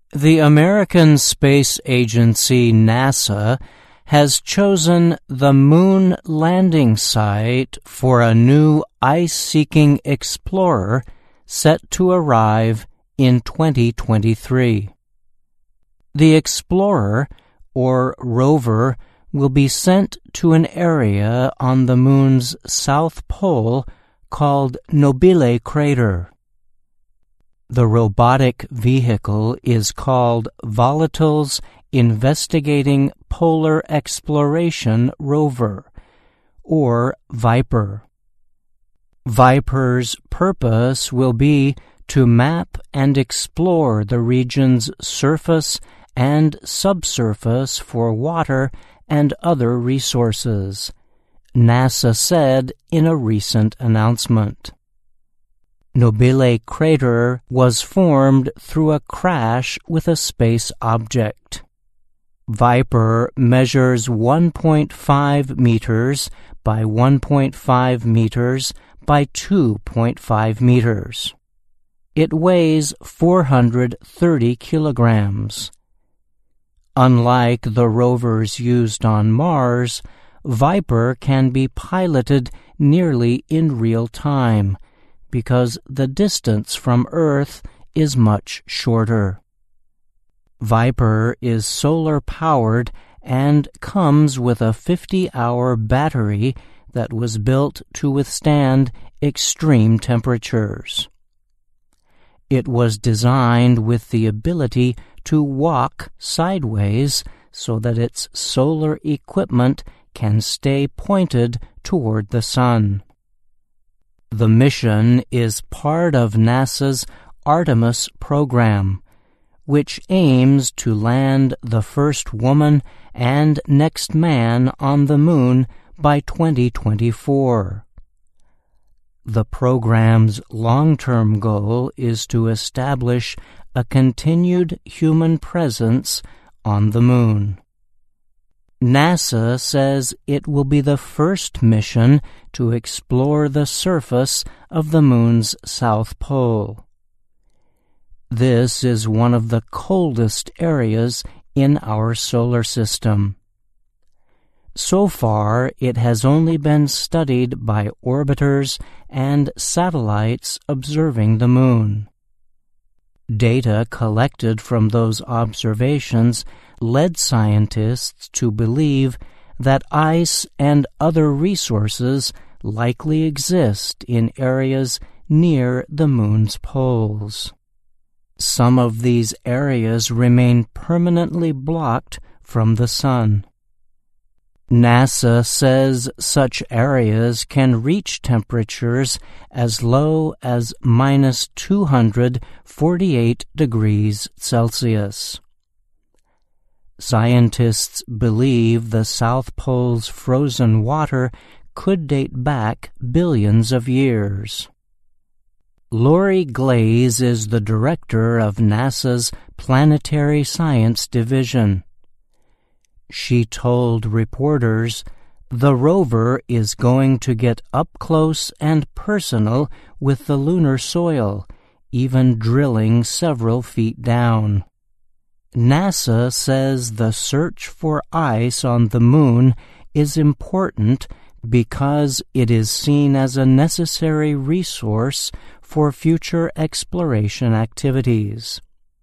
The American Space Agency, NASA, has chosen the Moon landing site for a new ice-seeking explorer set to arrive in 2023. The explorer, or rover, will be sent to an area on the Moon's south pole called Nobile Crater. The robotic vehicle is called Volatile's Investigating Polar Exploration Rover, or VIPER. VIPER's purpose will be to map and explore the region's surface and subsurface for water and other resources, NASA said in a recent announcement. Nobile Crater was formed through a crash with a space object. VIPER measures 1.5 meters by 1.5 meters by 2.5 meters. It weighs 430 kilograms. Unlike the rovers used on Mars, VIPER can be piloted nearly in real time, because the distance from Earth is much shorter. VIPER is solar-powered and comes with a 50-hour battery that was built to withstand extreme temperatures. It was designed with the ability to walk sideways so that its solar equipment can stay pointed toward the sun. The mission is part of NASA's Artemis program, which aims to land the first woman and next man on the Moon by 2024. The program's long-term goal is to establish a continued human presence on the Moon. NASA says it will be the first mission to explore the surface of the Moon's south pole. This is one of the coldest areas in our solar system. So far, it has only been studied by orbiters and satellites observing the Moon. Data collected from those observations led scientists to believe that ice and other resources likely exist in areas near the Moon's poles. Some of these areas remain permanently blocked from the sun. NASA says such areas can reach temperatures as low as minus 248 degrees Celsius. Scientists believe the South Pole's frozen water could date back billions of years. Lori Glaze is the director of NASA's Planetary Science Division. She told reporters, "The rover is going to get up close and personal with the lunar soil, even drilling several feet down." NASA says the search for ice on the Moon is important because it is seen as a necessary resource for future exploration activities.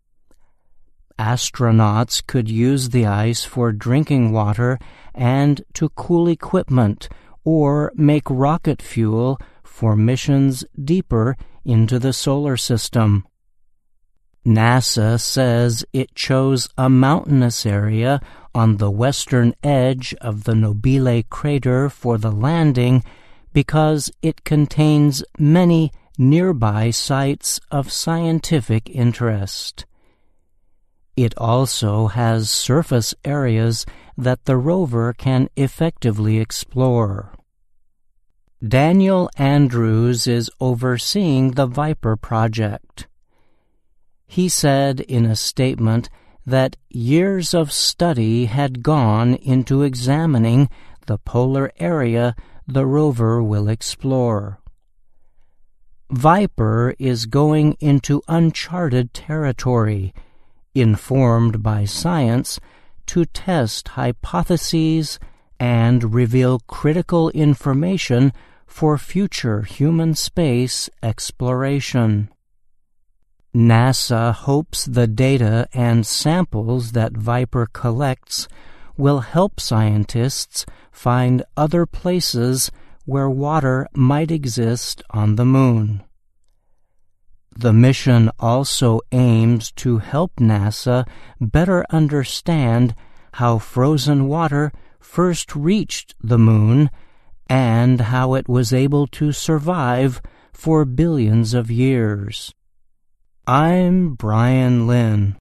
Astronauts could use the ice for drinking water and to cool equipment or make rocket fuel for missions deeper into the solar system. NASA says it chose a mountainous area on the western edge of the Nobile Crater for the landing because it contains many nearby sites of scientific interest. It also has surface areas that the rover can effectively explore. Daniel Andrews is overseeing the VIPER project. He said in a statement that years of study had gone into examining the polar area the rover will explore. VIPER is going into uncharted territory, informed by science, to test hypotheses and reveal critical information for future human space exploration. NASA hopes the data and samples that Viper collects will help scientists find other places where water might exist on the Moon. The mission also aims to help NASA better understand how frozen water first reached the Moon and how it was able to survive for billions of years. I'm Brian Lynn.